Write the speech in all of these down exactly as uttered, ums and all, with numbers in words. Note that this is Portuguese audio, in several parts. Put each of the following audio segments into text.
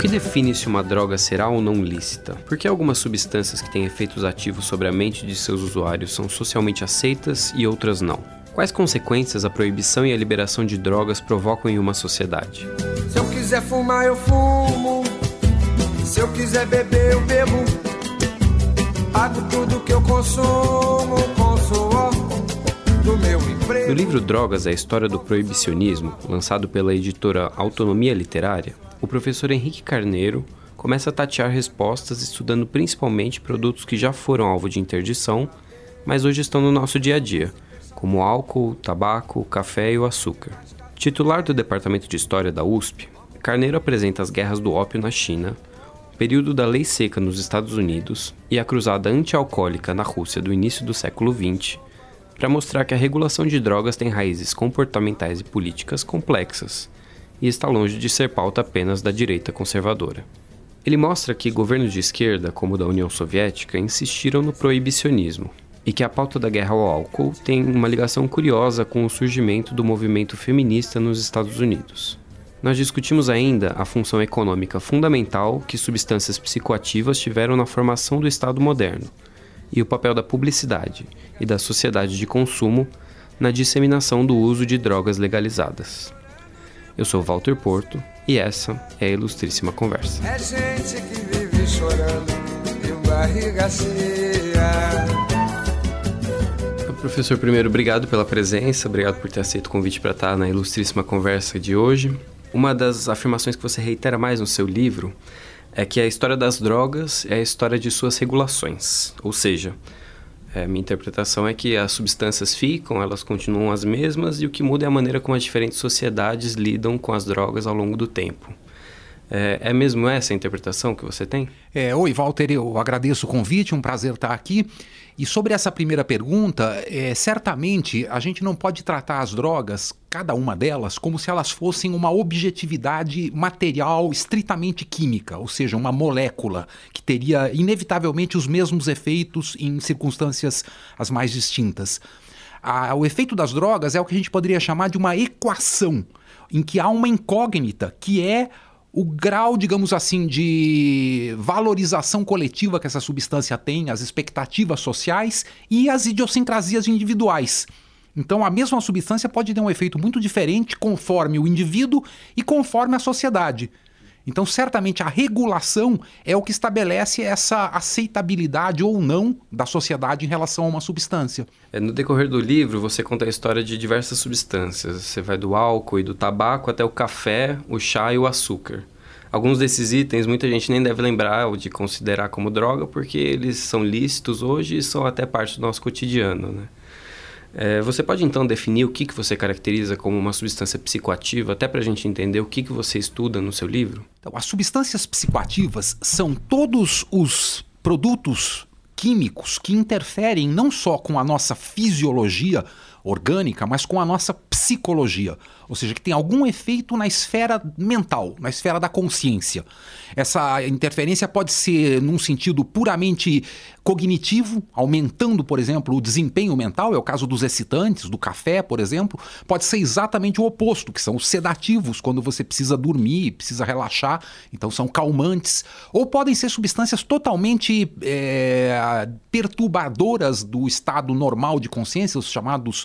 define se uma droga será ou não lícita? Por que algumas substâncias que têm efeitos ativos sobre a mente de seus usuários são socialmente aceitas e outras não? Quais consequências a proibição e a liberação de drogas provocam em uma sociedade? Se eu quiser fumar, eu fumo. Se eu quiser beber, eu bebo. Pago tudo que eu consumo com o suor do meu emprego. No livro Drogas, a História do Proibicionismo, lançado pela editora Autonomia Literária, o professor Henrique Carneiro começa a tatear respostas estudando principalmente produtos que já foram alvo de interdição, mas hoje estão no nosso dia a dia, como o álcool, o tabaco, o café e o açúcar. Titular do Departamento de História da U S P, Carneiro apresenta as guerras do ópio na China, o período da lei seca nos Estados Unidos e a cruzada antialcoólica na Rússia do início do século vinte, para mostrar que a regulação de drogas tem raízes comportamentais e políticas complexas e está longe de ser pauta apenas da direita conservadora. Ele mostra que governos de esquerda, como o da União Soviética, insistiram no proibicionismo, e que a pauta da guerra ao álcool tem uma ligação curiosa com o surgimento do movimento feminista nos Estados Unidos. Nós discutimos ainda a função econômica fundamental que substâncias psicoativas tiveram na formação do Estado moderno, e o papel da publicidade e da sociedade de consumo na disseminação do uso de drogas legalizadas. Eu sou Walter Porto e essa é a Ilustríssima Conversa. É gente que vive chorando e barriga cheia. Professor, primeiro, obrigado pela presença, obrigado por ter aceito o convite para estar na Ilustríssima Conversa de hoje. Uma das afirmações que você reitera mais no seu livro é que a história das drogas é a história de suas regulações, ou seja, é, minha interpretação é que as substâncias ficam, elas continuam as mesmas e o que muda é a maneira como as diferentes sociedades lidam com as drogas ao longo do tempo. É, é mesmo essa a interpretação que você tem? É, oi, Walter, eu agradeço o convite, um prazer estar aqui. E sobre essa primeira pergunta, é, certamente a gente não pode tratar as drogas, cada uma delas, como se elas fossem uma objetividade material estritamente química, ou seja, uma molécula que teria inevitavelmente os mesmos efeitos em circunstâncias as mais distintas. A, o efeito das drogas é o que a gente poderia chamar de uma equação, em que há uma incógnita, que é o grau, digamos assim, de valorização coletiva que essa substância tem, as expectativas sociais e as idiosincrasias individuais. Então, a mesma substância pode ter um efeito muito diferente conforme o indivíduo e conforme a sociedade. Então, certamente, a regulação é o que estabelece essa aceitabilidade ou não da sociedade em relação a uma substância. No decorrer do livro, você conta a história de diversas substâncias. Você vai do álcool e do tabaco até o café, o chá e o açúcar. Alguns desses itens muita gente nem deve lembrar ou de considerar como droga, porque eles são lícitos hoje e são até parte do nosso cotidiano, né? É, você pode então definir o que, que você caracteriza como uma substância psicoativa, até para a gente entender o que, que você estuda no seu livro? Então, as substâncias psicoativas são todos os produtos químicos que interferem não só com a nossa fisiologia orgânica, mas com a nossa psicologia, ou seja, que tem algum efeito na esfera mental, na esfera da consciência. Essa interferência pode ser num sentido puramente cognitivo, aumentando, por exemplo, o desempenho mental, é o caso dos excitantes, do café, por exemplo. Pode ser exatamente o oposto, que são os sedativos, quando você precisa dormir, precisa relaxar, então são calmantes. Ou podem ser substâncias totalmente é, perturbadoras do estado normal de consciência, os chamados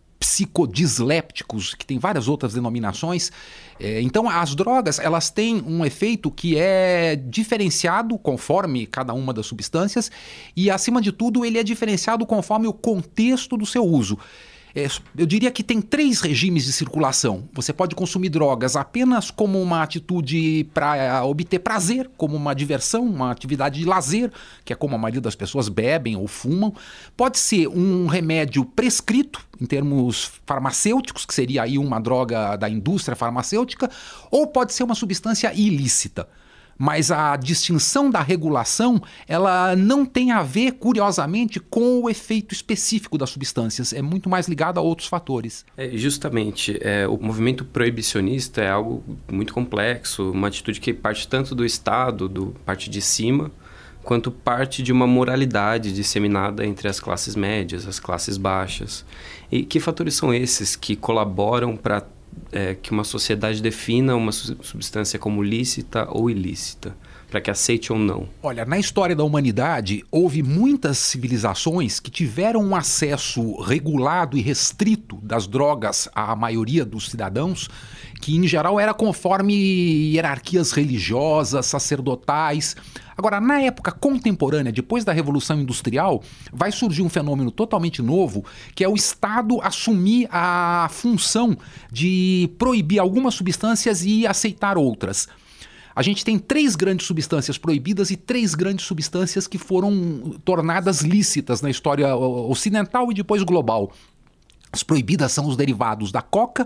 psicodislépticos, que tem várias outras denominações. É, então, as drogas, elas têm um efeito que é diferenciado conforme cada uma das substâncias e, acima de tudo, ele é diferenciado conforme o contexto do seu uso. É, eu diria que tem três regimes de circulação. Você pode consumir drogas apenas como uma atitude para obter prazer, como uma diversão, uma atividade de lazer, que é como a maioria das pessoas bebem ou fumam. Pode ser um remédio prescrito, em termos farmacêuticos, que seria aí uma droga da indústria farmacêutica, ou pode ser uma substância ilícita. Mas a distinção da regulação, ela não tem a ver, curiosamente, com o efeito específico das substâncias. É muito mais ligado a outros fatores. É, justamente, é, o movimento proibicionista é algo muito complexo, uma atitude que parte tanto do Estado, do parte de cima, quanto parte de uma moralidade disseminada entre as classes médias, as classes baixas. E que fatores são esses que colaboram para é, que uma sociedade defina uma substância como lícita ou ilícita, para que aceite ou não? Olha, na história da humanidade, houve muitas civilizações que tiveram um acesso regulado e restrito das drogas à maioria dos cidadãos, que em geral era conforme hierarquias religiosas, sacerdotais. Agora, na época contemporânea, depois da Revolução Industrial, vai surgir um fenômeno totalmente novo, que é o Estado assumir a função de proibir algumas substâncias e aceitar outras. A gente tem três grandes substâncias proibidas e três grandes substâncias que foram tornadas lícitas na história ocidental e depois global. As proibidas são os derivados da coca,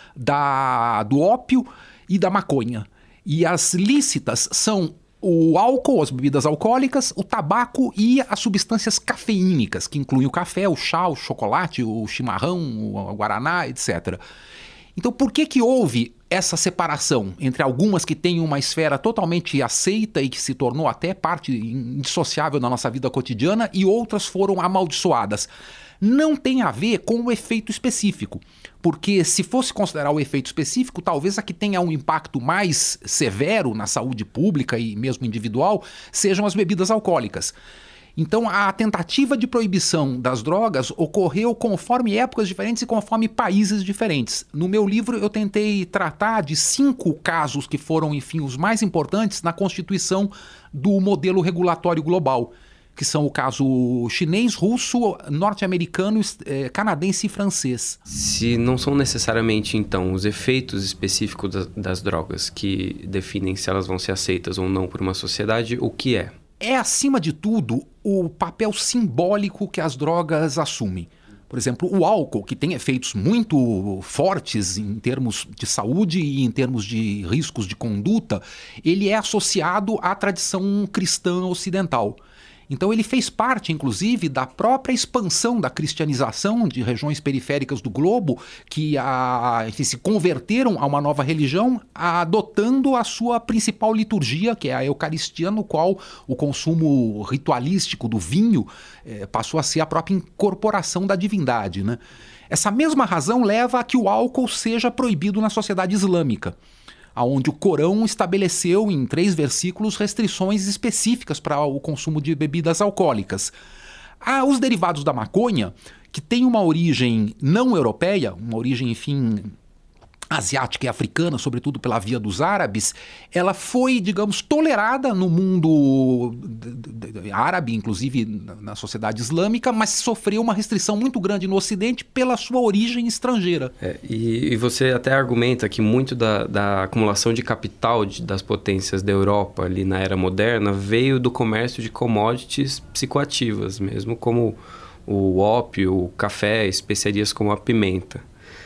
da, do ópio e da maconha. E as lícitas são o álcool, as bebidas alcoólicas, o tabaco e as substâncias cafeínicas, que incluem o café, o chá, o chocolate, o chimarrão, o guaraná, etcétera. Então, por que que houve essa separação entre algumas que têm uma esfera totalmente aceita e que se tornou até parte indissociável da nossa vida cotidiana e outras foram amaldiçoadas? Não tem a ver com o efeito específico, porque se fosse considerar o efeito específico, talvez a que tenha um impacto mais severo na saúde pública e mesmo individual sejam as bebidas alcoólicas. Então, a tentativa de proibição das drogas ocorreu conforme épocas diferentes e conforme países diferentes. No meu livro, eu tentei tratar de cinco casos que foram, enfim, os mais importantes na constituição do modelo regulatório global, que são o caso chinês, russo, norte-americano, eh, canadense e francês. Se não são necessariamente, então, os efeitos específicos das, das drogas que definem se elas vão ser aceitas ou não por uma sociedade, o que é? É, acima de tudo, o papel simbólico que as drogas assumem. Por exemplo, o álcool, que tem efeitos muito fortes em termos de saúde e em termos de riscos de conduta, ele é associado à tradição cristã ocidental. Então ele fez parte, inclusive, da própria expansão da cristianização de regiões periféricas do globo, que a, enfim, se converteram a uma nova religião, adotando a sua principal liturgia, que é a Eucaristia, no qual o consumo ritualístico do vinho eh, passou a ser a própria incorporação da divindade, né? Essa mesma razão leva a que o álcool seja proibido na sociedade islâmica, onde o Corão estabeleceu em três versículos restrições específicas para o consumo de bebidas alcoólicas. Ah, os derivados da maconha, que tem uma origem não europeia, uma origem, enfim, asiática e africana, sobretudo pela via dos árabes, ela foi, digamos, tolerada no mundo árabe, inclusive na sociedade islâmica, mas sofreu uma restrição muito grande no Ocidente pela sua origem estrangeira. É, e, e você até argumenta que muito da, da acumulação de capital de, das potências da Europa ali na era moderna veio do comércio de commodities psicoativas, mesmo como o ópio, o café, especiarias como a pimenta.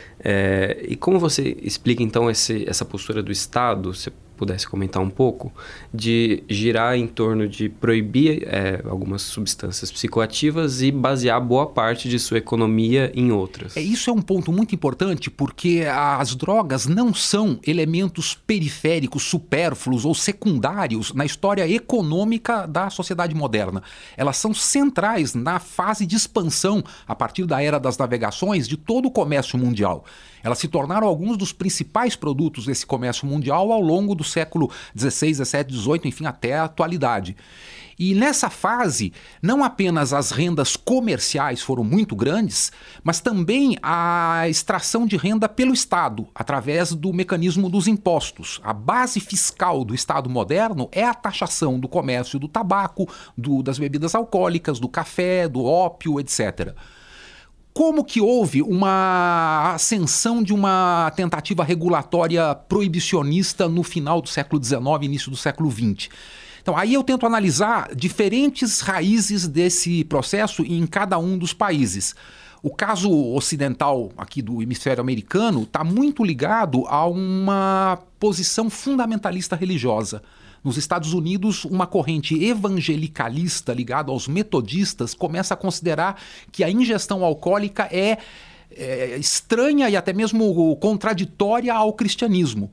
É, e como você explica então esse, essa postura do Estado, se pudesse comentar um pouco, de girar em torno de proibir é, algumas substâncias psicoativas e basear boa parte de sua economia em outras? É, isso é um ponto muito importante, porque as drogas não são elementos periféricos, supérfluos ou secundários na história econômica da sociedade moderna. Elas são centrais na fase de expansão, a partir da era das navegações, de todo o comércio mundial. Elas se tornaram alguns dos principais produtos desse comércio mundial ao longo do século dezesseis, dezessete, dezoito, enfim, até a atualidade. E nessa fase, não apenas as rendas comerciais foram muito grandes, mas também a extração de renda pelo Estado, através do mecanismo dos impostos. A base fiscal do Estado moderno é a taxação do comércio do tabaco, do, das bebidas alcoólicas, do café, do ópio, etcétera. Como que houve uma ascensão de uma tentativa regulatória proibicionista no final do século dezenove, início do século vinte? Então, aí eu tento analisar diferentes raízes desse processo em cada um dos países. O caso ocidental aqui do hemisfério americano está muito ligado a uma posição fundamentalista religiosa. Nos Estados Unidos, uma corrente evangelicalista ligada aos metodistas começa a considerar que a ingestão alcoólica é, é estranha e até mesmo contraditória ao cristianismo.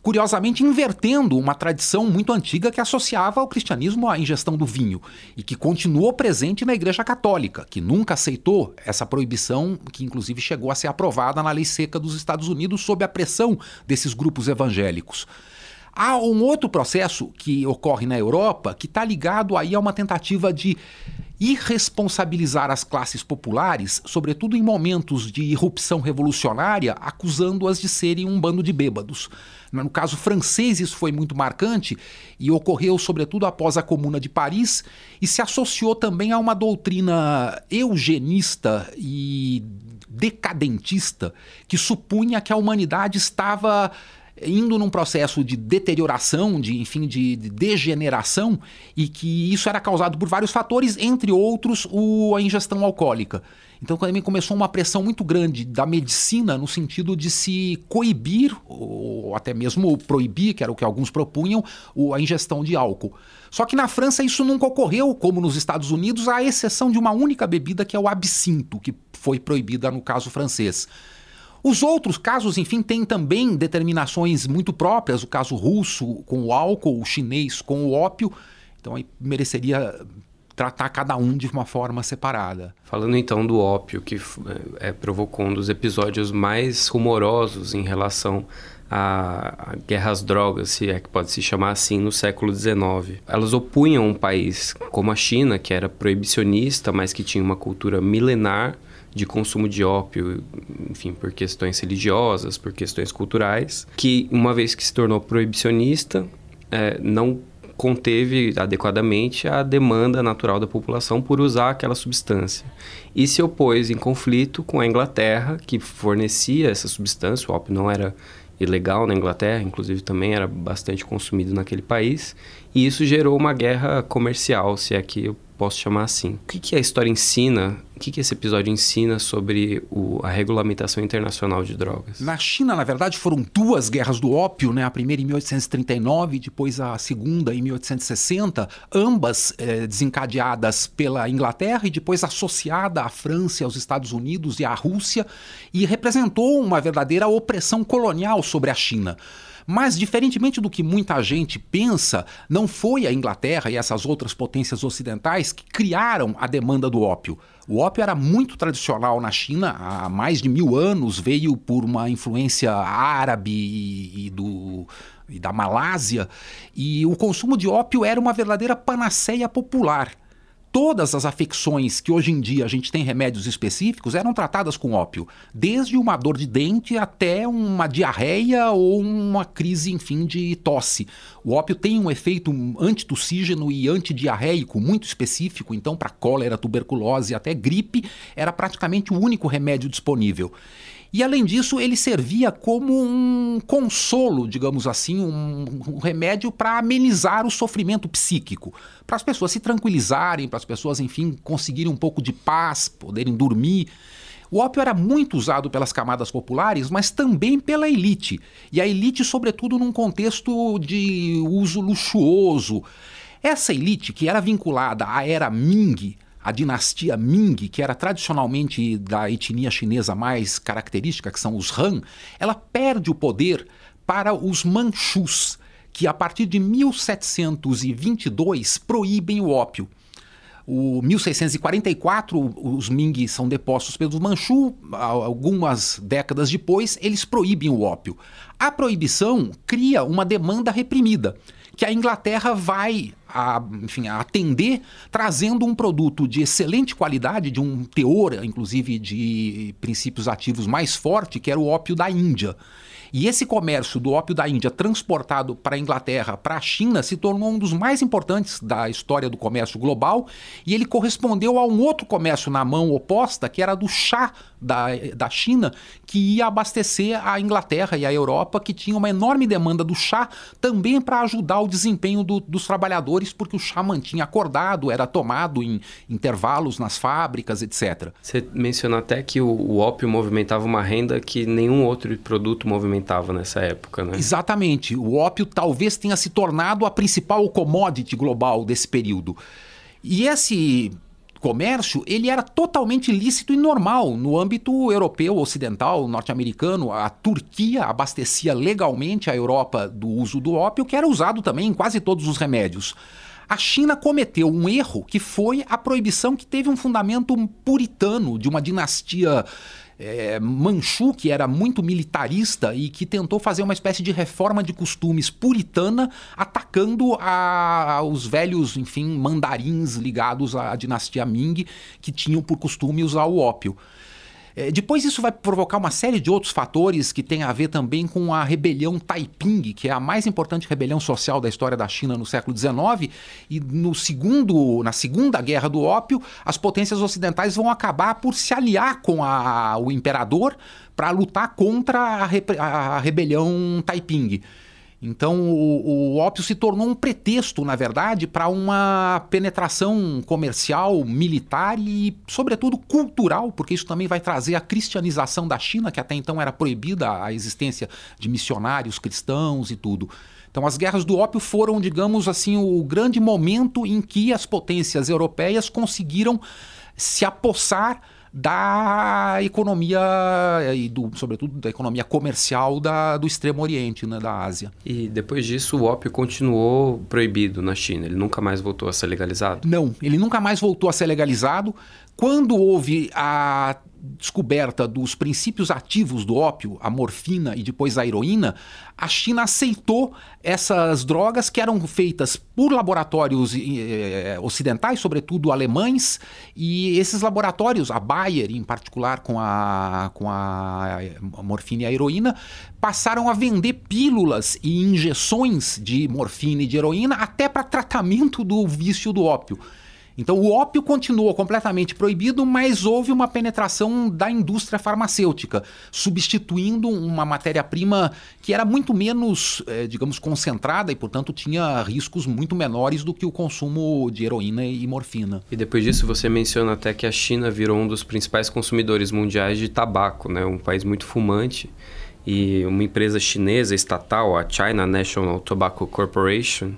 curiosamente invertendo uma tradição muito antiga que associava ao cristianismo à ingestão do vinho e que continuou presente na Igreja Católica, que nunca aceitou essa proibição, que inclusive chegou a ser aprovada na lei seca dos Estados Unidos sob a pressão desses grupos evangélicos. Há um outro processo que ocorre na Europa que está ligado aí a uma tentativa de irresponsabilizar as classes populares, sobretudo em momentos de irrupção revolucionária, acusando-as de serem um bando de bêbados. No caso francês, isso foi muito marcante e ocorreu sobretudo após a Comuna de Paris e se associou também a uma doutrina eugenista e decadentista que supunha que a humanidade estava indo num processo de deterioração, de, enfim, de, de degeneração, e que isso era causado por vários fatores, entre outros o, a ingestão alcoólica. Então também começou uma pressão muito grande da medicina no sentido de se coibir, ou até mesmo proibir, que era o que alguns propunham, a ingestão de álcool. Só que na França isso nunca ocorreu, como nos Estados Unidos, à exceção de uma única bebida que é o absinto, que foi proibida no caso francês. Os outros casos, enfim, têm também determinações muito próprias, o caso russo com o álcool, o chinês com o ópio, então aí mereceria tratar cada um de uma forma separada. Falando então do ópio, que é, provocou um dos episódios mais rumorosos em relação a, a guerra às drogas, se é que pode se chamar assim, no século dezenove. Elas opunham um país como a China, que era proibicionista, mas que tinha uma cultura milenar de consumo de ópio, enfim, por questões religiosas, por questões culturais, que uma vez que se tornou proibicionista, é, não conteve adequadamente a demanda natural da população por usar aquela substância. E se opôs em conflito com a Inglaterra, que fornecia essa substância. O ópio não era ilegal na Inglaterra, inclusive também era bastante consumido naquele país, e isso gerou uma guerra comercial, se é que eu posso chamar assim. O que, que a história ensina, o que, que esse episódio ensina sobre o, a regulamentação internacional de drogas? Na China, na verdade, foram duas guerras do ópio, né? A primeira em mil oitocentos e trinta e nove, depois a segunda em mil oitocentos e sessenta, ambas eh, desencadeadas pela Inglaterra e depois associada à França, aos Estados Unidos e à Rússia, e representou uma verdadeira opressão colonial sobre a China. Mas, diferentemente do que muita gente pensa, não foi a Inglaterra e essas outras potências ocidentais que criaram a demanda do ópio. O ópio era muito tradicional na China, há mais de mil anos, veio por uma influência árabe e, e, do, e da Malásia, e o consumo de ópio era uma verdadeira panaceia popular. Todas as afecções que hoje em dia a gente tem remédios específicos eram tratadas com ópio, desde uma dor de dente até uma diarreia ou uma crise, enfim, de tosse. O ópio tem um efeito antitussígeno e antidiarreico muito específico, então para cólera, tuberculose e até gripe era praticamente o único remédio disponível. E, além disso, ele servia como um consolo, digamos assim, um, um remédio para amenizar o sofrimento psíquico, para as pessoas se tranquilizarem, para as pessoas, enfim, conseguirem um pouco de paz, poderem dormir. O ópio era muito usado pelas camadas populares, mas também pela elite. E a elite, sobretudo, num contexto de uso luxuoso. Essa elite, que era vinculada à era Ming, a dinastia Ming, que era tradicionalmente da etnia chinesa mais característica, que são os Han, ela perde o poder para os Manchus, que a partir de mil setecentos e vinte e dois proíbem o ópio. O mil seiscentos e quarenta e quatro, os Ming são depostos pelos Manchu, algumas décadas depois, eles proíbem o ópio. A proibição cria uma demanda reprimida, que a Inglaterra vai a, enfim, a atender, trazendo um produto de excelente qualidade, de um teor, inclusive, de princípios ativos mais forte, que era o ópio da Índia. E esse comércio do ópio da Índia transportado para a Inglaterra, para a China, se tornou um dos mais importantes da história do comércio global, e ele correspondeu a um outro comércio na mão oposta, que era do chá da, da China, que ia abastecer a Inglaterra e a Europa, que tinha uma enorme demanda do chá, também para ajudar o desempenho do, dos trabalhadores, porque o chá mantinha acordado, era tomado em intervalos nas fábricas, etcétera. Você mencionou até que o, o ópio movimentava uma renda que nenhum outro produto movimentava nessa época, né? Exatamente. O ópio talvez tenha se tornado a principal commodity global desse período. E esse comércio, ele era totalmente lícito e normal. No âmbito europeu, ocidental, norte-americano, a Turquia abastecia legalmente a Europa do uso do ópio, que era usado também em quase todos os remédios. A China cometeu um erro que foi a proibição que teve um fundamento puritano de uma dinastia é, Manchu, que era muito militarista e que tentou fazer uma espécie de reforma de costumes puritana, atacando a, os velhos, enfim, mandarins ligados à dinastia Ming, que tinham por costume usar o ópio. É, depois isso vai provocar uma série de outros fatores que tem a ver também com a rebelião Taiping, que é a mais importante rebelião social da história da China no século dezenove, e no segundo, na Segunda Guerra do Ópio, as potências ocidentais vão acabar por se aliar com a, o imperador para lutar contra a, re, a rebelião Taiping. Então o, o ópio se tornou um pretexto, na verdade, para uma penetração comercial, militar e, sobretudo, cultural, porque isso também vai trazer a cristianização da China, que até então era proibida a existência de missionários cristãos e tudo. Então as guerras do ópio foram, digamos assim, o grande momento em que as potências europeias conseguiram se apossar da economia e do, sobretudo da economia comercial da, do Extremo Oriente, né, da Ásia. E depois disso o ópio continuou proibido na China, ele nunca mais voltou a ser legalizado? Não, ele nunca mais voltou a ser legalizado. Quando houve a descoberta dos princípios ativos do ópio, a morfina e depois a heroína, a China aceitou essas drogas que eram feitas por laboratórios eh, ocidentais, sobretudo alemães, e esses laboratórios, a Bayer em particular com a, com a morfina e a heroína, passaram a vender pílulas e injeções de morfina e de heroína até para tratamento do vício do ópio. Então o ópio continuou completamente proibido, mas houve uma penetração da indústria farmacêutica, substituindo uma matéria-prima que era muito menos, eh, digamos, concentrada e, portanto, tinha riscos muito menores do que o consumo de heroína e morfina. E depois disso você menciona até que a China virou um dos principais consumidores mundiais de tabaco, né? Um país muito fumante. E uma empresa chinesa estatal, a China National Tobacco Corporation,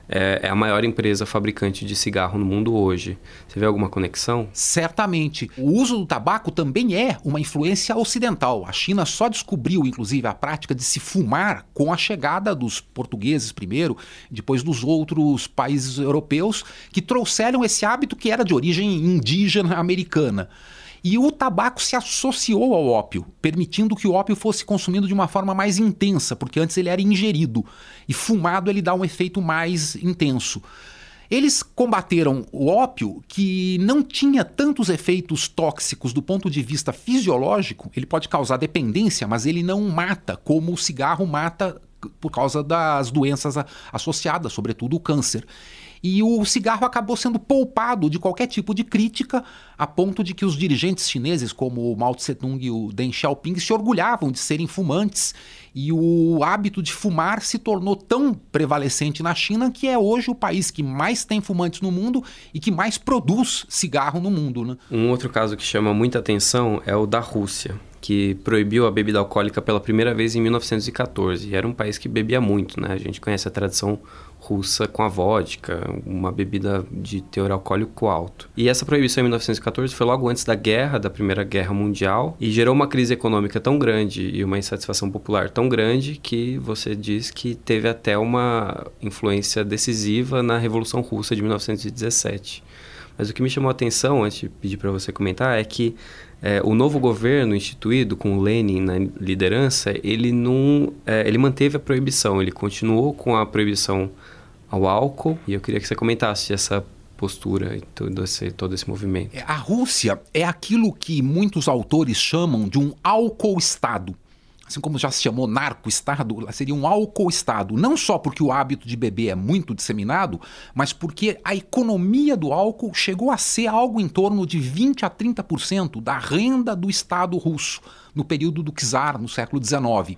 é a maior empresa fabricante de cigarro no mundo hoje. Você vê alguma conexão? Certamente. O uso do tabaco também é uma influência ocidental. A China só descobriu, inclusive, a prática de se fumar com a chegada dos portugueses primeiro, depois dos outros países europeus, que trouxeram esse hábito que era de origem indígena americana. E o tabaco se associou ao ópio, permitindo que o ópio fosse consumido de uma forma mais intensa, porque antes ele era ingerido, e fumado ele dá um efeito mais intenso. Eles combateram o ópio, que não tinha tantos efeitos tóxicos do ponto de vista fisiológico. Ele pode causar dependência, mas ele não mata, como o cigarro mata por causa das doenças associadas, sobretudo o câncer. E o cigarro acabou sendo poupado de qualquer tipo de crítica, a ponto de que os dirigentes chineses, como o Mao Tse-tung e o Deng Xiaoping, se orgulhavam de serem fumantes. E o hábito de fumar se tornou tão prevalecente na China que é hoje o país que mais tem fumantes no mundo e que mais produz cigarro no mundo, né? Um outro caso que chama muita atenção é o da Rússia, que proibiu a bebida alcoólica pela primeira vez em mil novecentos e catorze. E era um país que bebia muito, né? A gente conhece a tradição russa com a vodka, uma bebida de teor alcoólico alto. E essa proibição em mil novecentos e catorze foi logo antes da guerra, da Primeira Guerra Mundial, e gerou uma crise econômica tão grande e uma insatisfação popular tão grande que você diz que teve até uma influência decisiva na Revolução Russa de mil novecentos e dezessete. Mas o que me chamou a atenção, antes de pedir para você comentar, é que é, o novo governo instituído com o Lenin na liderança, ele, não, é, ele manteve a proibição, ele continuou com a proibição ao álcool, e eu queria que você comentasse essa postura e todo esse, todo esse movimento. A Rússia é aquilo que muitos autores chamam de um álcool-estado. Assim como já se chamou narco-estado, seria um álcool-estado. Não só porque o hábito de beber é muito disseminado, mas porque a economia do álcool chegou a ser algo em torno de vinte a trinta por cento da renda do Estado russo, no período do czar, no século dezenove.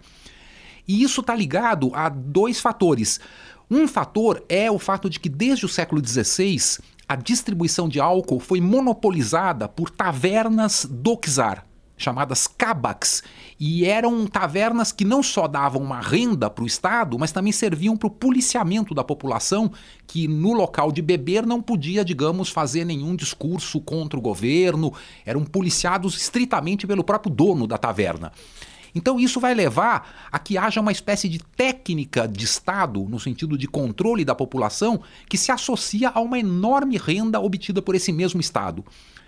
E isso está ligado a dois fatores. Um fator é o fato de que desde o século dezesseis a distribuição de álcool foi monopolizada por tavernas do czar. chamadas kabaks, e eram tavernas que não só davam uma renda para o Estado, mas também serviam para o policiamento da população, que no local de beber não podia, digamos, fazer nenhum discurso contra o governo, eram policiados estritamente pelo próprio dono da taverna. Então isso vai levar a que haja uma espécie de técnica de Estado, no sentido de controle da população, que se associa a uma enorme renda obtida por esse mesmo Estado.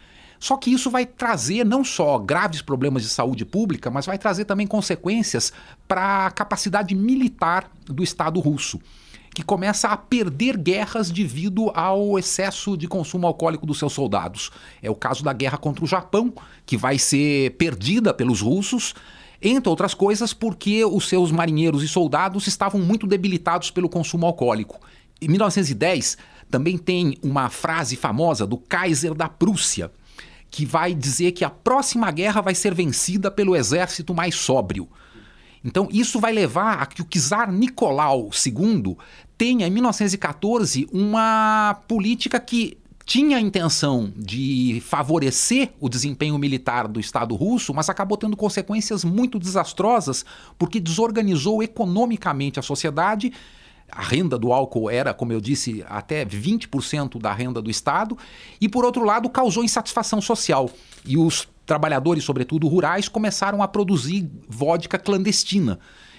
Só que isso vai trazer não só graves problemas de saúde pública, mas vai trazer também consequências para a capacidade militar do Estado russo, que começa a perder guerras devido ao excesso de consumo alcoólico dos seus soldados. É o caso da guerra contra o Japão, que vai ser perdida pelos russos, entre outras coisas porque os seus marinheiros e soldados estavam muito debilitados pelo consumo alcoólico. Em mil novecentos e dez, também tem uma frase famosa do Kaiser da Prússia, que vai dizer que a próxima guerra vai ser vencida pelo exército mais sóbrio. Então isso vai levar a que o czar Nicolau segundo tenha, em mil novecentos e quatorze, uma política que tinha a intenção de favorecer o desempenho militar do Estado russo, mas acabou tendo consequências muito desastrosas, porque desorganizou economicamente a sociedade. A renda do álcool era, como eu disse, até vinte por cento da renda do Estado, e por outro lado causou insatisfação social. E os trabalhadores, sobretudo rurais, começaram a produzir vodka clandestina.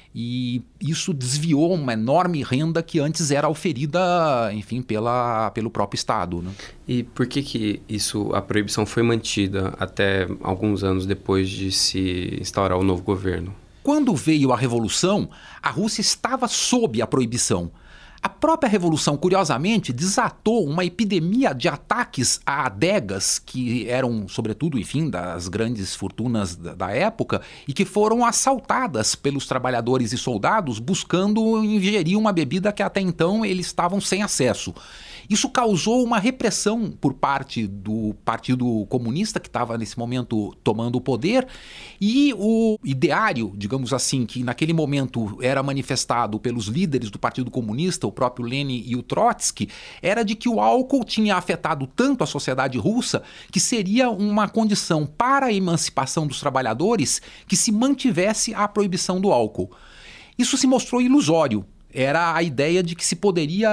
E isso desviou uma enorme renda que antes era oferida, enfim, pela, pelo próprio Estado, né? E por que que isso, a proibição foi mantida até alguns anos depois de se instaurar o novo governo? Quando veio a Revolução, a Rússia estava sob a proibição. A própria Revolução, curiosamente, desatou uma epidemia de ataques a adegas, que eram, sobretudo, enfim, das grandes fortunas da, da época, e que foram assaltadas pelos trabalhadores e soldados buscando ingerir uma bebida que até então eles estavam sem acesso. Isso causou uma repressão por parte do Partido Comunista, que estava nesse momento tomando o poder, e o ideário, digamos assim, que naquele momento era manifestado pelos líderes do Partido Comunista, o próprio Lenin e o Trotsky, era de que o álcool tinha afetado tanto a sociedade russa que seria uma condição para a emancipação dos trabalhadores que se mantivesse a proibição do álcool. Isso se mostrou ilusório. Era a ideia de que se poderia,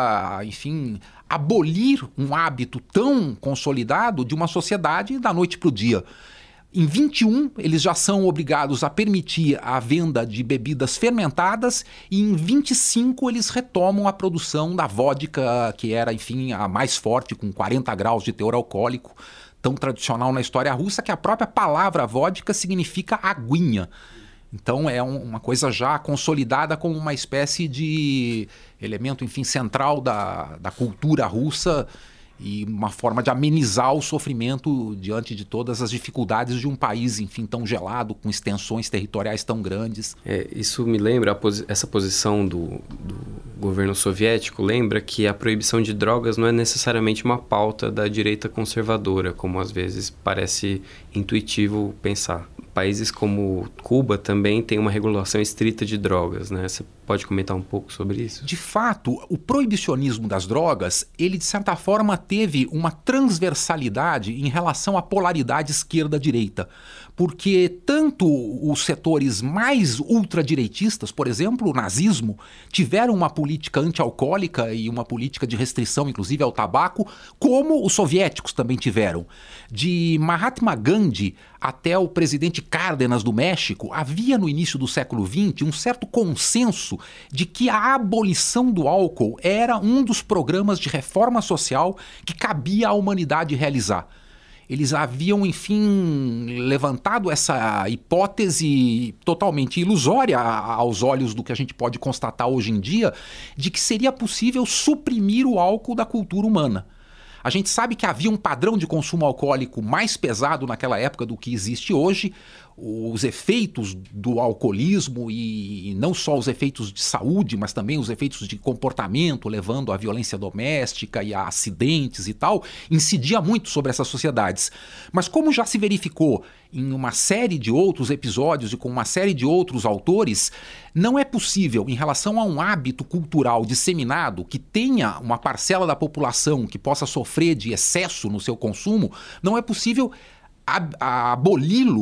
enfim, abolir um hábito tão consolidado de uma sociedade da noite para o dia. Em vinte e um, eles já são obrigados a permitir a venda de bebidas fermentadas e em vinte e cinco eles retomam a produção da vodka, que era, enfim, a mais forte, com quarenta graus de teor alcoólico, tão tradicional na história russa que a própria palavra vodka significa aguinha. Então é um, uma coisa já consolidada como uma espécie de elemento, enfim, central da, da cultura russa e uma forma de amenizar o sofrimento diante de todas as dificuldades de um país, enfim, tão gelado, com extensões territoriais tão grandes. É, isso me lembra, a posi- essa posição do, do governo soviético lembra que a proibição de drogas não é necessariamente uma pauta da direita conservadora, como às vezes parece intuitivo pensar. Países como Cuba também têm uma regulação estrita de drogas, né? Você pode comentar um pouco sobre isso? De fato, o proibicionismo das drogas, ele de certa forma teve uma transversalidade em relação à polaridade esquerda-direita. Porque tanto os setores mais ultradireitistas, por exemplo, o nazismo, tiveram uma política anti-alcoólica e uma política de restrição, inclusive, ao tabaco, como os soviéticos também tiveram. De Mahatma Gandhi até o presidente Cárdenas do México, havia no início do século vinte um certo consenso de que a abolição do álcool era um dos programas de reforma social que cabia à humanidade realizar. Eles haviam, enfim, levantado essa hipótese totalmente ilusória aos olhos do que a gente pode constatar hoje em dia, de que seria possível suprimir o álcool da cultura humana. A gente sabe que havia um padrão de consumo alcoólico mais pesado naquela época do que existe hoje. Os efeitos do alcoolismo e não só os efeitos de saúde, mas também os efeitos de comportamento, levando à violência doméstica e a acidentes e tal, incidia muito sobre essas sociedades. Mas como já se verificou em uma série de outros episódios e com uma série de outros autores, não é possível, em relação a um hábito cultural disseminado que tenha uma parcela da população que possa sofrer de excesso no seu consumo, não é possível ab- aboli-lo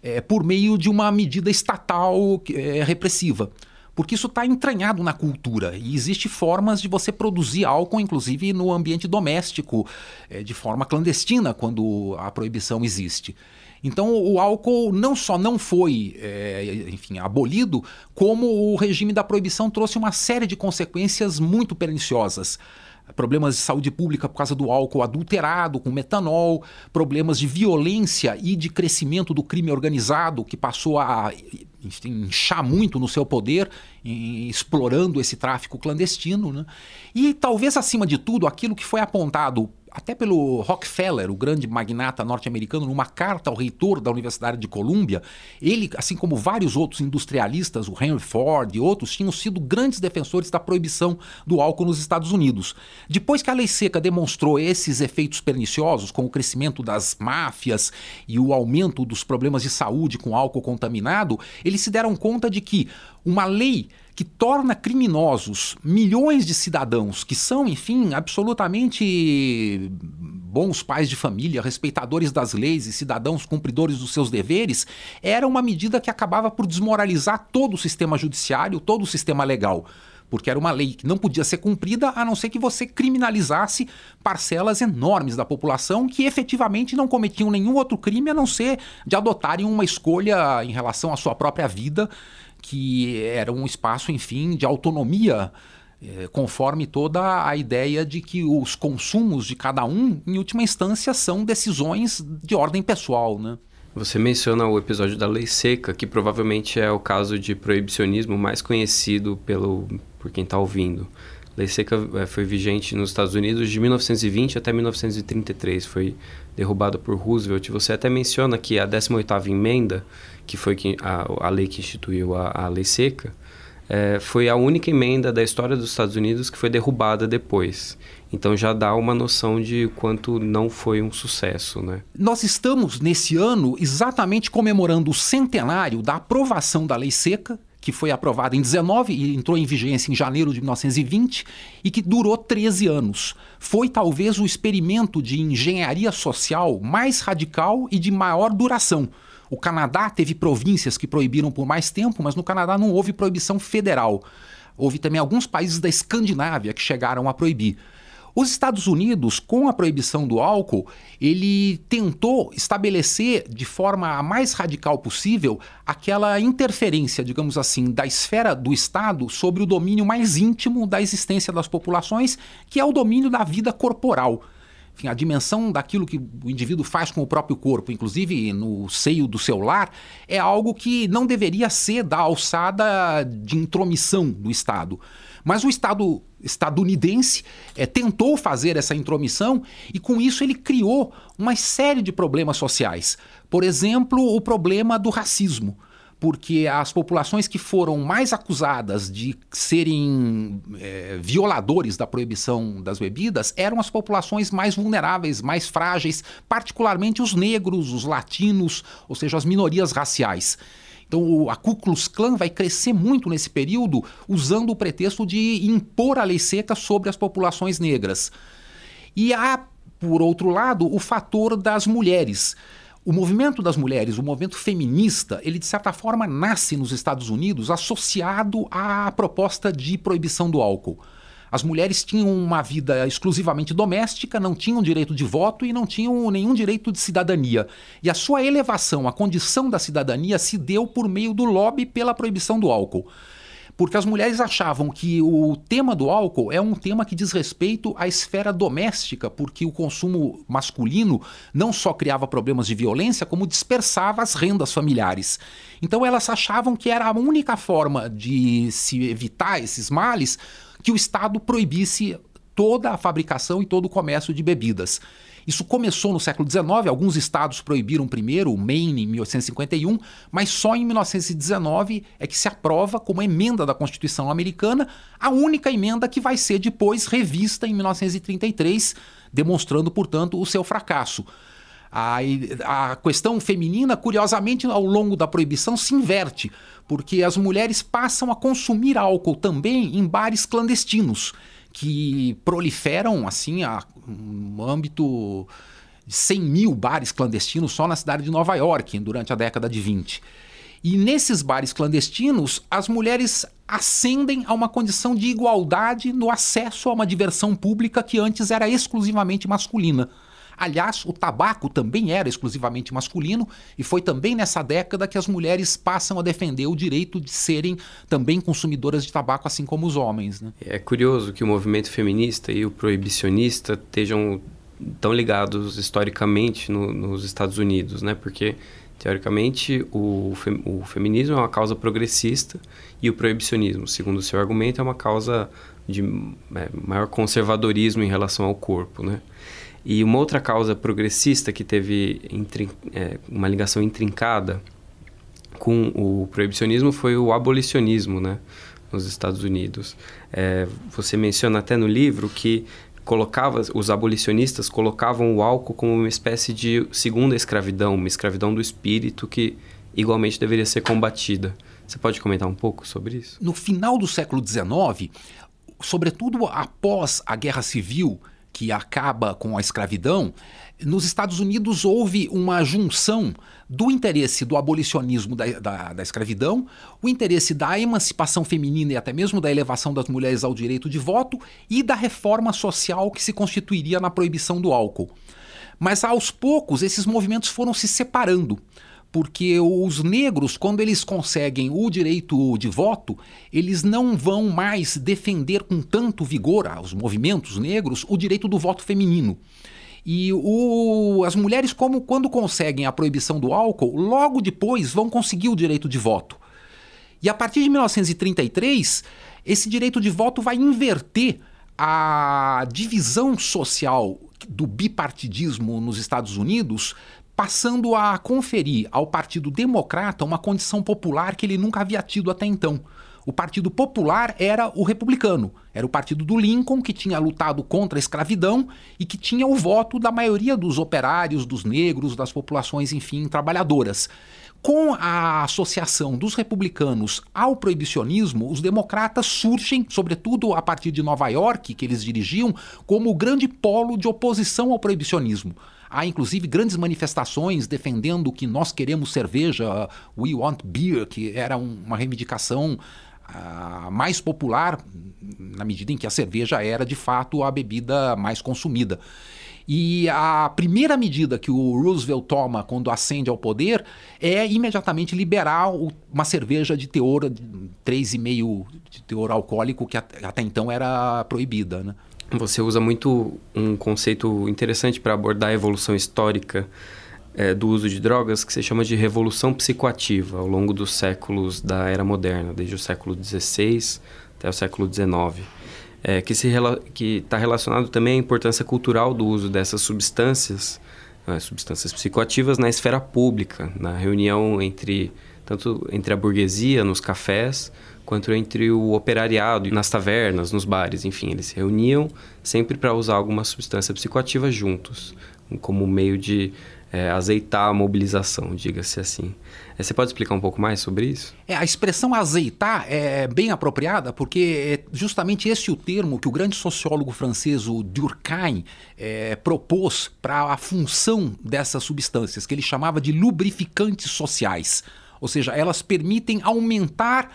é, por meio de uma medida estatal é, repressiva. Porque isso está entranhado na cultura e existem formas de você produzir álcool, inclusive no ambiente doméstico, é, de forma clandestina, quando a proibição existe. Então o álcool não só não foi é, enfim, abolido, como o regime da proibição trouxe uma série de consequências muito perniciosas. Problemas de saúde pública por causa do álcool adulterado com metanol, problemas de violência e de crescimento do crime organizado, que passou a enfim, inchar muito no seu poder, em, explorando esse tráfico clandestino, né? E talvez, acima de tudo, aquilo que foi apontado até pelo Rockefeller, o grande magnata norte-americano, numa carta ao reitor da Universidade de Colômbia, ele, assim como vários outros industrialistas, o Henry Ford e outros, tinham sido grandes defensores da proibição do álcool nos Estados Unidos. Depois que a lei seca demonstrou esses efeitos perniciosos, com o crescimento das máfias e o aumento dos problemas de saúde com álcool contaminado, eles se deram conta de que uma lei que torna criminosos milhões de cidadãos que são, enfim, absolutamente bons pais de família, respeitadores das leis e cidadãos cumpridores dos seus deveres, era uma medida que acabava por desmoralizar todo o sistema judiciário, todo o sistema legal. Porque era uma lei que não podia ser cumprida a não ser que você criminalizasse parcelas enormes da população que efetivamente não cometiam nenhum outro crime a não ser de adotarem uma escolha em relação à sua própria vida, que era um espaço, enfim, de autonomia, eh, conforme toda a ideia de que os consumos de cada um, em última instância, são decisões de ordem pessoal, né? Você menciona o episódio da Lei Seca, que provavelmente é o caso de proibicionismo mais conhecido pelo, por quem está ouvindo. A Lei Seca foi vigente nos Estados Unidos de mil novecentos e vinte até mil novecentos e trinta e três, foi derrubada por Roosevelt. Você até menciona que a décima oitava emenda, que foi a, a lei que instituiu a, a Lei Seca, é, foi a única emenda da história dos Estados Unidos que foi derrubada depois. Então já dá uma noção de quanto não foi um sucesso, né? Nós estamos, nesse ano, exatamente comemorando o centenário da aprovação da Lei Seca, que foi aprovada em dezenove e entrou em vigência em janeiro de mil novecentos e vinte e que durou treze anos. Foi talvez o experimento de engenharia social mais radical e de maior duração. O Canadá teve províncias que proibiram por mais tempo, mas no Canadá não houve proibição federal. Houve também alguns países da Escandinávia que chegaram a proibir. Os Estados Unidos, com a proibição do álcool, ele tentou estabelecer de forma a mais radical possível aquela interferência, digamos assim, da esfera do Estado sobre o domínio mais íntimo da existência das populações, que é o domínio da vida corporal. Enfim, a dimensão daquilo que o indivíduo faz com o próprio corpo, inclusive no seio do seu lar, é algo que não deveria ser da alçada de intromissão do Estado. Mas o Estado estadunidense é, tentou fazer essa intromissão e com isso ele criou uma série de problemas sociais. Por exemplo, o problema do racismo. Porque as populações que foram mais acusadas de serem é, violadores da proibição das bebidas eram as populações mais vulneráveis, mais frágeis, particularmente os negros, os latinos, ou seja, as minorias raciais. Então a Ku Klux Klan vai crescer muito nesse período usando o pretexto de impor a lei seca sobre as populações negras. E há, por outro lado, o fator das mulheres. O movimento das mulheres, o movimento feminista, ele de certa forma nasce nos Estados Unidos associado à proposta de proibição do álcool. As mulheres tinham uma vida exclusivamente doméstica, não tinham direito de voto e não tinham nenhum direito de cidadania. E a sua elevação à condição da cidadania se deu por meio do lobby pela proibição do álcool. Porque as mulheres achavam que o tema do álcool é um tema que diz respeito à esfera doméstica, porque o consumo masculino não só criava problemas de violência, como dispersava as rendas familiares. Então elas achavam que era a única forma de se evitar esses males que o Estado proibisse toda a fabricação e todo o comércio de bebidas. Isso começou no século dezenove, alguns estados proibiram primeiro, o Maine em mil oitocentos e cinquenta e um, mas só em mil novecentos e dezenove é que se aprova como emenda da Constituição americana, a única emenda que vai ser depois revista em mil novecentos e trinta e três, demonstrando, portanto, o seu fracasso. A, a questão feminina, curiosamente, ao longo da proibição se inverte, porque as mulheres passam a consumir álcool também em bares clandestinos, que proliferam assim a um âmbito cem mil bares clandestinos só na cidade de Nova York durante a década de vinte. E nesses bares clandestinos, as mulheres ascendem a uma condição de igualdade no acesso a uma diversão pública que antes era exclusivamente masculina. Aliás, o tabaco também era exclusivamente masculino e foi também nessa década que as mulheres passam a defender o direito de serem também consumidoras de tabaco, assim como os homens, né? É curioso que o movimento feminista e o proibicionista estejam tão ligados historicamente no, nos Estados Unidos, né? Porque, teoricamente, o, fem, o feminismo é uma causa progressista e o proibicionismo, segundo o seu argumento, é uma causa de é, maior conservadorismo em relação ao corpo, né? E uma outra causa progressista que teve intrin- é, uma ligação intrincada com o proibicionismo foi o abolicionismo, né, nos Estados Unidos. É, você menciona até no livro que colocava, os abolicionistas colocavam o álcool como uma espécie de segunda escravidão, uma escravidão do espírito que igualmente deveria ser combatida. Você pode comentar um pouco sobre isso? No final do século dezenove, sobretudo após a Guerra Civil, que acaba com a escravidão, nos Estados Unidos houve uma junção do interesse do abolicionismo da, da, da escravidão, o interesse da emancipação feminina e até mesmo da elevação das mulheres ao direito de voto e da reforma social que se constituiria na proibição do álcool. Mas aos poucos esses movimentos foram se separando, porque os negros, quando eles conseguem o direito de voto, eles não vão mais defender com tanto vigor, os movimentos negros, o direito do voto feminino. E o, as mulheres, como quando conseguem a proibição do álcool, logo depois vão conseguir o direito de voto. E a partir de mil novecentos e trinta e três, esse direito de voto vai inverter a divisão social do bipartidismo nos Estados Unidos, passando a conferir ao Partido Democrata uma condição popular que ele nunca havia tido até então. O Partido Popular era o republicano, era o partido do Lincoln, que tinha lutado contra a escravidão e que tinha o voto da maioria dos operários, dos negros, das populações, enfim, trabalhadoras. Com a associação dos republicanos ao proibicionismo, os democratas surgem, sobretudo a partir de Nova York, que eles dirigiam, como o grande polo de oposição ao proibicionismo. Há, inclusive, grandes manifestações defendendo que nós queremos cerveja, we want beer, que era um, uma reivindicação uh, mais popular, na medida em que a cerveja era, de fato, a bebida mais consumida. E a primeira medida que o Roosevelt toma quando ascende ao poder é imediatamente liberar uma cerveja de teor de três vírgula cinco de teor alcoólico, que até então era proibida, né? Você usa muito um conceito interessante para abordar a evolução histórica é, do uso de drogas, que se chama de revolução psicoativa, ao longo dos séculos da Era Moderna, desde o século dezesseis até o século dezenove. É, que está relacionado também à importância cultural do uso dessas substâncias, né, substâncias psicoativas, na esfera pública, na reunião entre, tanto entre a burguesia, nos cafés, quanto entre o operariado, nas tavernas, nos bares, enfim, eles se reuniam sempre para usar alguma substância psicoativa juntos, como meio de é, azeitar a mobilização, diga-se assim. É, você pode explicar um pouco mais sobre isso? É, a expressão azeitar é bem apropriada, porque é justamente esse o termo que o grande sociólogo francês, o Durkheim, é, propôs para a função dessas substâncias, que ele chamava de lubrificantes sociais. Ou seja, elas permitem aumentar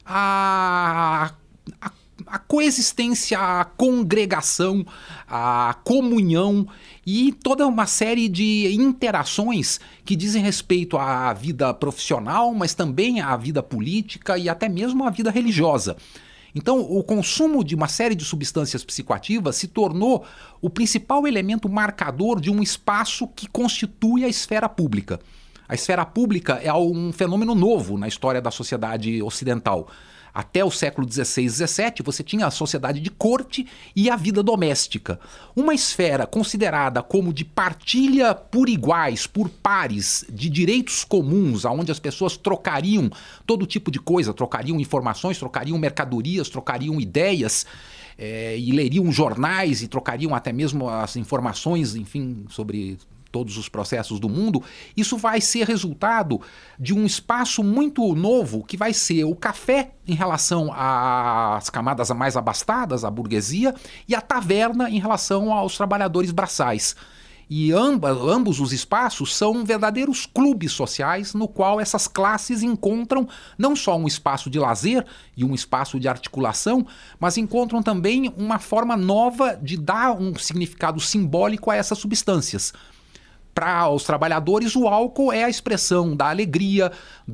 A, a, a coexistência, a congregação, a comunhão e toda uma série de interações que dizem respeito à vida profissional, mas também à vida política e até mesmo à vida religiosa. Então, o consumo de uma série de substâncias psicoativas se tornou o principal elemento marcador de um espaço que constitui a esfera pública. A esfera pública é um fenômeno novo na história da sociedade ocidental. Até o século dezesseis, dezessete, você tinha a sociedade de corte e a vida doméstica. Uma esfera considerada como de partilha por iguais, por pares, de direitos comuns, onde as pessoas trocariam todo tipo de coisa, trocariam informações, trocariam mercadorias, trocariam ideias, é, e leriam jornais e trocariam até mesmo as informações, enfim, sobre todos os processos do mundo. Isso vai ser resultado de um espaço muito novo, que vai ser o café em relação às camadas mais abastadas, à burguesia, e a taverna em relação aos trabalhadores braçais. E amba, ambos os espaços são verdadeiros clubes sociais no qual essas classes encontram não só um espaço de lazer e um espaço de articulação, mas encontram também uma forma nova de dar um significado simbólico a essas substâncias. Para os trabalhadores, o álcool é a expressão da alegria,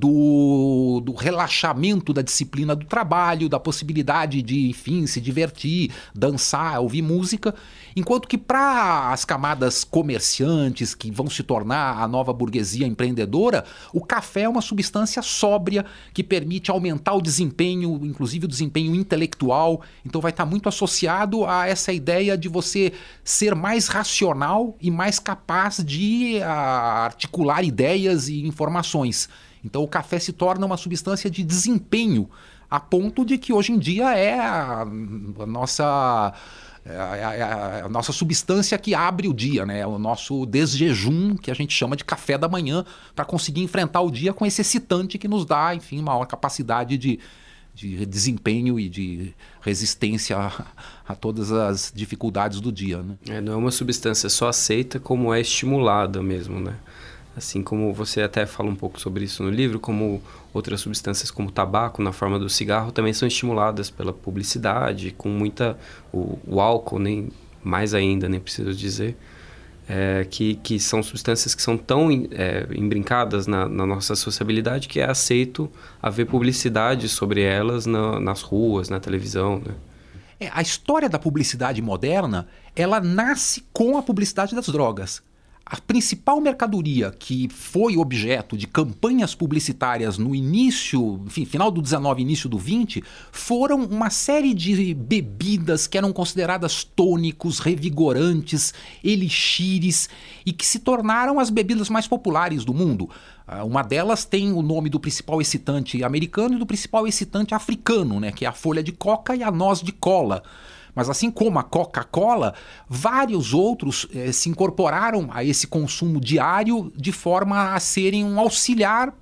do, do relaxamento da disciplina do trabalho, da possibilidade de, enfim, se divertir, dançar, ouvir música, enquanto que para as camadas comerciantes que vão se tornar a nova burguesia empreendedora, o café é uma substância sóbria que permite aumentar o desempenho, inclusive o desempenho intelectual, então vai estar muito associado a essa ideia de você ser mais racional e mais capaz de a articular ideias e informações. Então o café se torna uma substância de desempenho, a ponto de que hoje em dia é a, a nossa, a, a, a nossa substância que abre o dia, né? O nosso desjejum, que a gente chama de café da manhã, para conseguir enfrentar o dia com esse excitante que nos dá, enfim, maior capacidade de, de desempenho e de resistência a, a todas as dificuldades do dia, né? É, não é uma substância só aceita, como é estimulada mesmo, né? Assim como você até fala um pouco sobre isso no livro, como outras substâncias como o tabaco, na forma do cigarro, também são estimuladas pela publicidade, com muita... O, o álcool, nem mais ainda, nem preciso dizer, é, que, que são substâncias que são tão é, embrincadas na, na nossa sociabilidade que é aceito haver publicidade sobre elas na, nas ruas, na televisão, né? É, a história da publicidade moderna, ela nasce com a publicidade das drogas. A principal mercadoria que foi objeto de campanhas publicitárias no início, enfim, final do dezenove, início do vinte, foram uma série de bebidas que eram consideradas tônicos, revigorantes, elixires e que se tornaram as bebidas mais populares do mundo. Uma delas tem o nome do principal excitante americano e do principal excitante africano, né, que é a folha de coca e a noz de cola. Mas assim como a Coca-Cola, vários outros eh, se incorporaram a esse consumo diário de forma a serem um auxiliar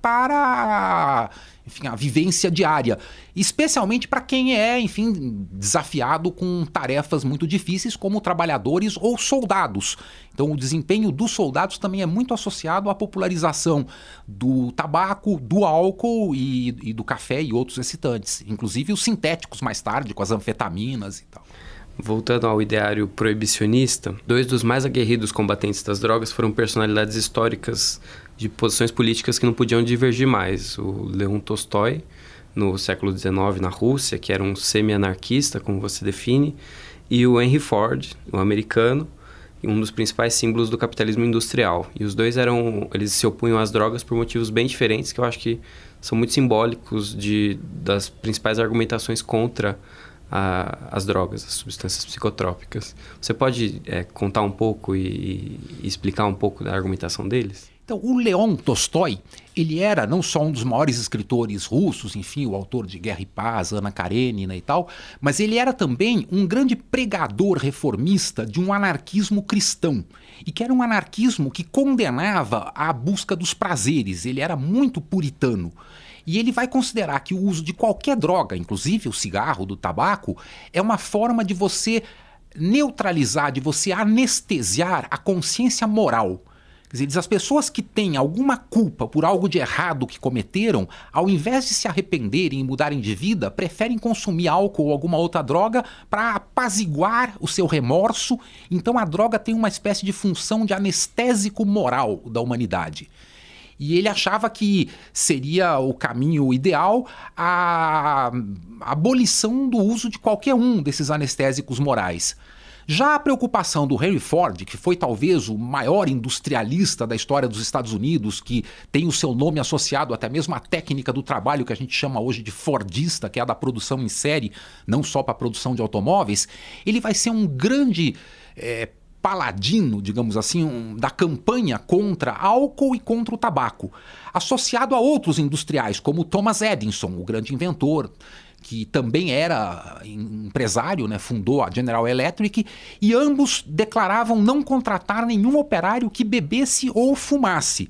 para, enfim, a vivência diária. Especialmente para quem é, enfim, desafiado com tarefas muito difíceis, como trabalhadores ou soldados. Então o desempenho dos soldados também é muito associado à popularização do tabaco, do álcool e, e do café e outros excitantes. Inclusive os sintéticos mais tarde, com as anfetaminas e tal. Voltando ao ideário proibicionista, dois dos mais aguerridos combatentes das drogas foram personalidades históricas de posições políticas que não podiam divergir mais. O Leon Tolstói, no século dezenove, na Rússia, que era um semi-anarquista, como você define, e o Henry Ford, um americano, um dos principais símbolos do capitalismo industrial. E os dois eram, eles se opunham às drogas por motivos bem diferentes, que eu acho que são muito simbólicos de, das principais argumentações contra A, as drogas, as substâncias psicotrópicas. Você pode é, contar um pouco e, e explicar um pouco da argumentação deles? Então, o Leon Tolstói, ele era não só um dos maiores escritores russos, enfim, o autor de Guerra e Paz, Ana Karenina e tal, mas ele era também um grande pregador reformista de um anarquismo cristão, e que era um anarquismo que condenava a busca dos prazeres. Ele era muito puritano. E ele vai considerar que o uso de qualquer droga, inclusive o cigarro, do tabaco, é uma forma de você neutralizar, de você anestesiar a consciência moral. Quer dizer, diz, as pessoas que têm alguma culpa por algo de errado que cometeram, ao invés de se arrependerem e mudarem de vida, preferem consumir álcool ou alguma outra droga para apaziguar o seu remorso. Então a droga tem uma espécie de função de anestésico moral da humanidade. E ele achava que seria o caminho ideal a abolição do uso de qualquer um desses anestésicos morais. Já a preocupação do Henry Ford, que foi talvez o maior industrialista da história dos Estados Unidos, que tem o seu nome associado até mesmo à técnica do trabalho que a gente chama hoje de fordista, que é a da produção em série, não só para a produção de automóveis, ele vai ser um grande é, paladino, digamos assim, um, da campanha contra álcool e contra o tabaco, associado a outros industriais, como Thomas Edison, o grande inventor, que também era empresário, né, fundou a General Electric, e ambos declaravam não contratar nenhum operário que bebesse ou fumasse.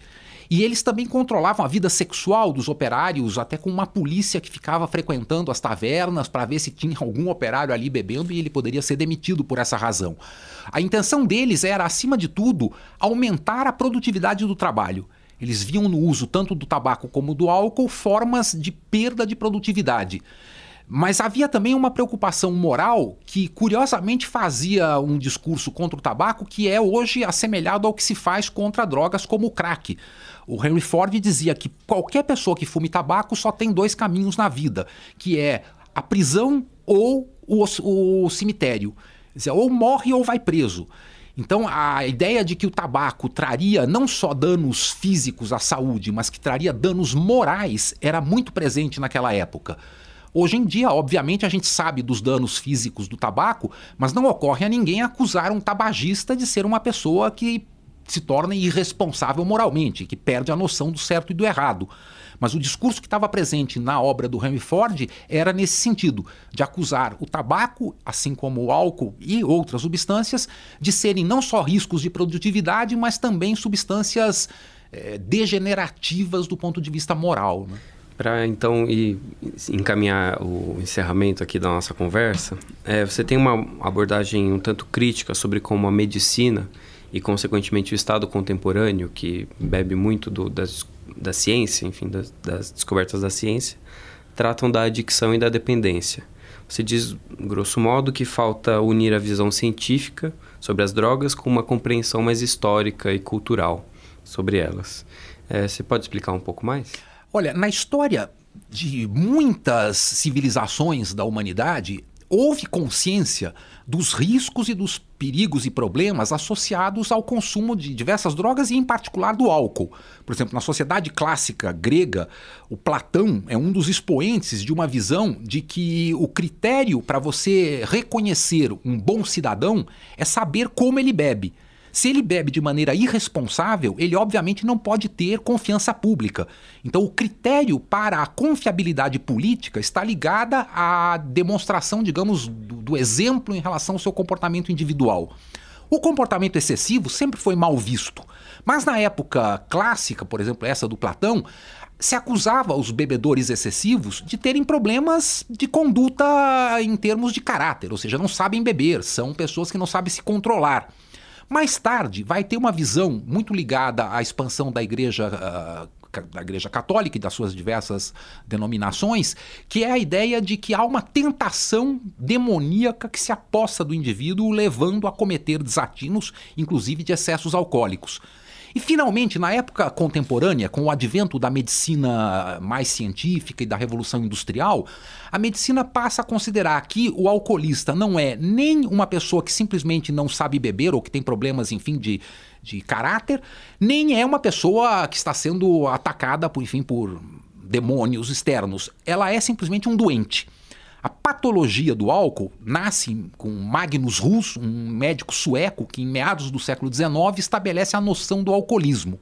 E eles também controlavam a vida sexual dos operários, até com uma polícia que ficava frequentando as tavernas para ver se tinha algum operário ali bebendo e ele poderia ser demitido por essa razão. A intenção deles era, acima de tudo, aumentar a produtividade do trabalho. Eles viam no uso tanto do tabaco como do álcool formas de perda de produtividade. Mas havia também uma preocupação moral que, curiosamente, fazia um discurso contra o tabaco que é hoje assemelhado ao que se faz contra drogas como o crack. O Henry Ford dizia que qualquer pessoa que fume tabaco só tem dois caminhos na vida, que é a prisão ou o, o cemitério. Quer dizer, ou morre ou vai preso. Então, a ideia de que o tabaco traria não só danos físicos à saúde, mas que traria danos morais, era muito presente naquela época. Hoje em dia, obviamente, a gente sabe dos danos físicos do tabaco, mas não ocorre a ninguém acusar um tabagista de ser uma pessoa que se torna irresponsável moralmente, que perde a noção do certo e do errado. Mas o discurso que estava presente na obra do Henry Ford era nesse sentido, de acusar o tabaco, assim como o álcool e outras substâncias, de serem não só riscos de produtividade, mas também substâncias é, degenerativas do ponto de vista moral, né? Para então ir encaminhar o encerramento aqui da nossa conversa, é, você tem uma abordagem um tanto crítica sobre como a medicina e, consequentemente, o Estado contemporâneo, que bebe muito do, das, da ciência, enfim, das, das descobertas da ciência, tratam da adicção e da dependência. Você diz, grosso modo, que falta unir a visão científica sobre as drogas com uma compreensão mais histórica e cultural sobre elas. É, você pode explicar um pouco mais? Olha, na história de muitas civilizações da humanidade, houve consciência dos riscos e dos perigos e problemas associados ao consumo de diversas drogas e, em particular, do álcool. Por exemplo, na sociedade clássica grega, o Platão é um dos expoentes de uma visão de que o critério para você reconhecer um bom cidadão é saber como ele bebe. Se ele bebe de maneira irresponsável, ele obviamente não pode ter confiança pública. Então o critério para a confiabilidade política está ligada à demonstração, digamos, do, do exemplo em relação ao seu comportamento individual. O comportamento excessivo sempre foi mal visto, mas na época clássica, por exemplo, essa do Platão, se acusava os bebedores excessivos de terem problemas de conduta em termos de caráter, ou seja, não sabem beber, são pessoas que não sabem se controlar. Mais tarde, vai ter uma visão muito ligada à expansão da igreja, uh, da igreja católica e das suas diversas denominações, que é a ideia de que há uma tentação demoníaca que se aposta do indivíduo, levando a cometer desatinos, inclusive de excessos alcoólicos. E, finalmente, na época contemporânea, com o advento da medicina mais científica e da Revolução Industrial, a medicina passa a considerar que o alcoolista não é nem uma pessoa que simplesmente não sabe beber ou que tem problemas, enfim, de, de caráter, nem é uma pessoa que está sendo atacada, por, enfim, por demônios externos. Ela é simplesmente um doente. A patologia do álcool nasce com Magnus Rus, um médico sueco que em meados do século dezenove estabelece a noção do alcoolismo.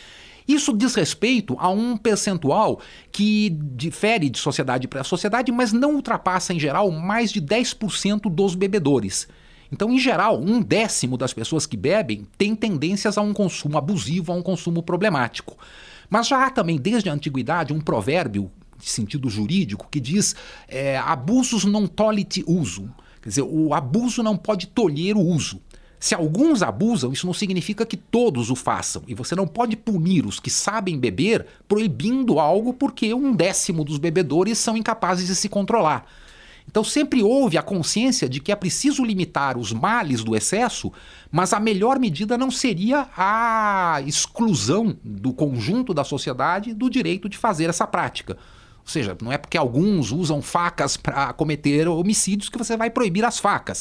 Isso diz respeito a um percentual que difere de sociedade para sociedade, mas não ultrapassa em geral mais de dez por cento dos bebedores. Então, em geral, um décimo das pessoas que bebem tem tendências a um consumo abusivo, a um consumo problemático. Mas já há também, desde a antiguidade, um provérbio de sentido jurídico, que diz é, abusus non tollit usum. Quer dizer, o abuso não pode tolher o uso. Se alguns abusam, isso não significa que todos o façam. E você não pode punir os que sabem beber proibindo algo porque um décimo dos bebedores são incapazes de se controlar. Então sempre houve a consciência de que é preciso limitar os males do excesso, mas a melhor medida não seria a exclusão do conjunto da sociedade do direito de fazer essa prática. Ou seja, não é porque alguns usam facas para cometer homicídios que você vai proibir as facas.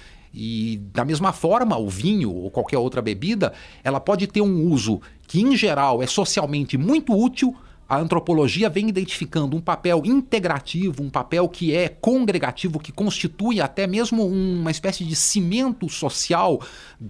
E da mesma forma, o vinho ou qualquer outra bebida, ela pode ter um uso que em geral é socialmente muito útil. A antropologia vem identificando um papel integrativo, um papel que é congregativo, que constitui até mesmo uma espécie de cimento social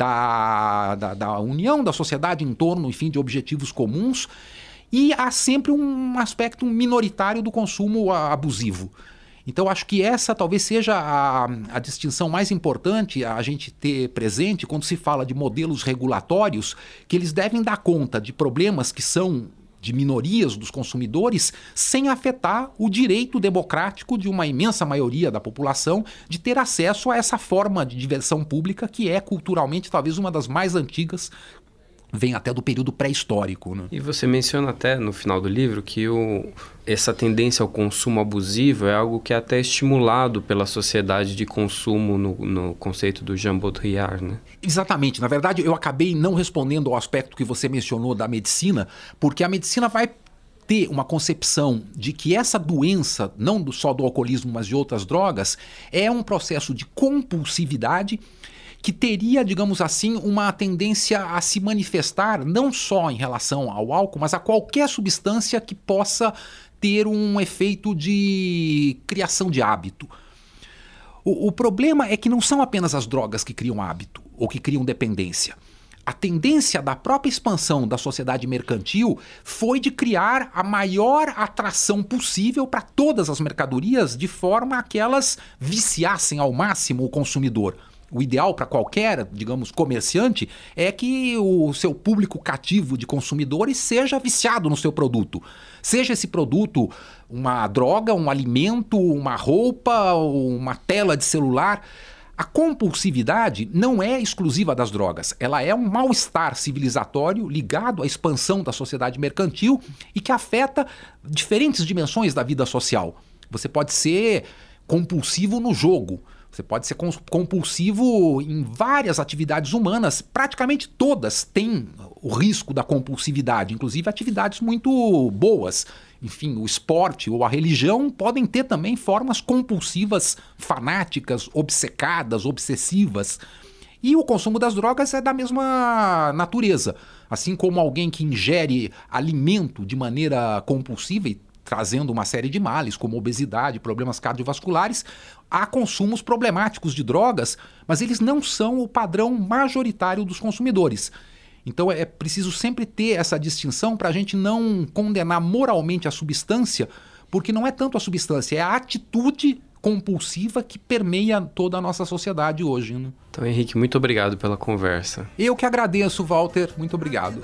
da, da, da união da sociedade em torno, enfim, de objetivos comuns. E há sempre um aspecto minoritário do consumo abusivo. Então, acho que essa talvez seja a, a distinção mais importante a gente ter presente quando se fala de modelos regulatórios, que eles devem dar conta de problemas que são de minorias dos consumidores, sem afetar o direito democrático de uma imensa maioria da população de ter acesso a essa forma de diversão pública que é culturalmente talvez uma das mais antigas, vem até do período pré-histórico, né? E você menciona até no final do livro que o, essa tendência ao consumo abusivo é algo que é até estimulado pela sociedade de consumo no, no conceito do Jean Baudrillard, né? Exatamente. Na verdade, eu acabei não respondendo ao aspecto que você mencionou da medicina, porque a medicina vai ter uma concepção de que essa doença, não só do alcoolismo, mas de outras drogas, é um processo de compulsividade que teria, digamos assim, uma tendência a se manifestar não só em relação ao álcool, mas a qualquer substância que possa ter um efeito de criação de hábito. O, o problema é que não são apenas as drogas que criam hábito ou que criam dependência. A tendência da própria expansão da sociedade mercantil foi de criar a maior atração possível para todas as mercadorias, de forma a que elas viciassem ao máximo o consumidor. O ideal para qualquer, digamos, comerciante é que o seu público cativo de consumidores seja viciado no seu produto. Seja esse produto uma droga, um alimento, uma roupa, uma tela de celular. A compulsividade não é exclusiva das drogas. Ela é um mal-estar civilizatório ligado à expansão da sociedade mercantil e que afeta diferentes dimensões da vida social. Você pode ser compulsivo no jogo. Você pode ser compulsivo em várias atividades humanas, praticamente todas têm o risco da compulsividade, inclusive atividades muito boas. Enfim, o esporte ou a religião podem ter também formas compulsivas, fanáticas, obcecadas, obsessivas. E o consumo das drogas é da mesma natureza. Assim como alguém que ingere alimento de maneira compulsiva e trazendo uma série de males, como obesidade, problemas cardiovasculares, há consumos problemáticos de drogas, mas eles não são o padrão majoritário dos consumidores. Então é preciso sempre ter essa distinção para a gente não condenar moralmente a substância, porque não é tanto a substância, é a atitude compulsiva que permeia toda a nossa sociedade hoje, né? Então, Henrique, muito obrigado pela conversa. Eu que agradeço, Walter. Muito obrigado.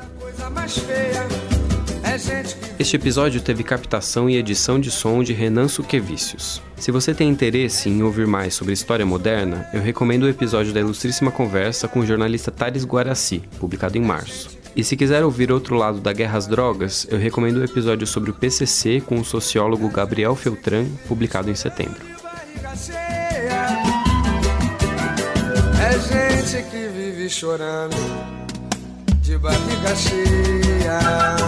Este episódio teve captação e edição de som de Renan Suquevicius. Se você tem interesse em ouvir mais sobre história moderna, eu recomendo o episódio da Ilustríssima Conversa com o jornalista Thales Guaraci, publicado em março. E se quiser ouvir outro lado da guerra às drogas, eu recomendo o episódio sobre o P C C com o sociólogo Gabriel Feltran, publicado em setembro. É gente que vive chorando de barriga cheia.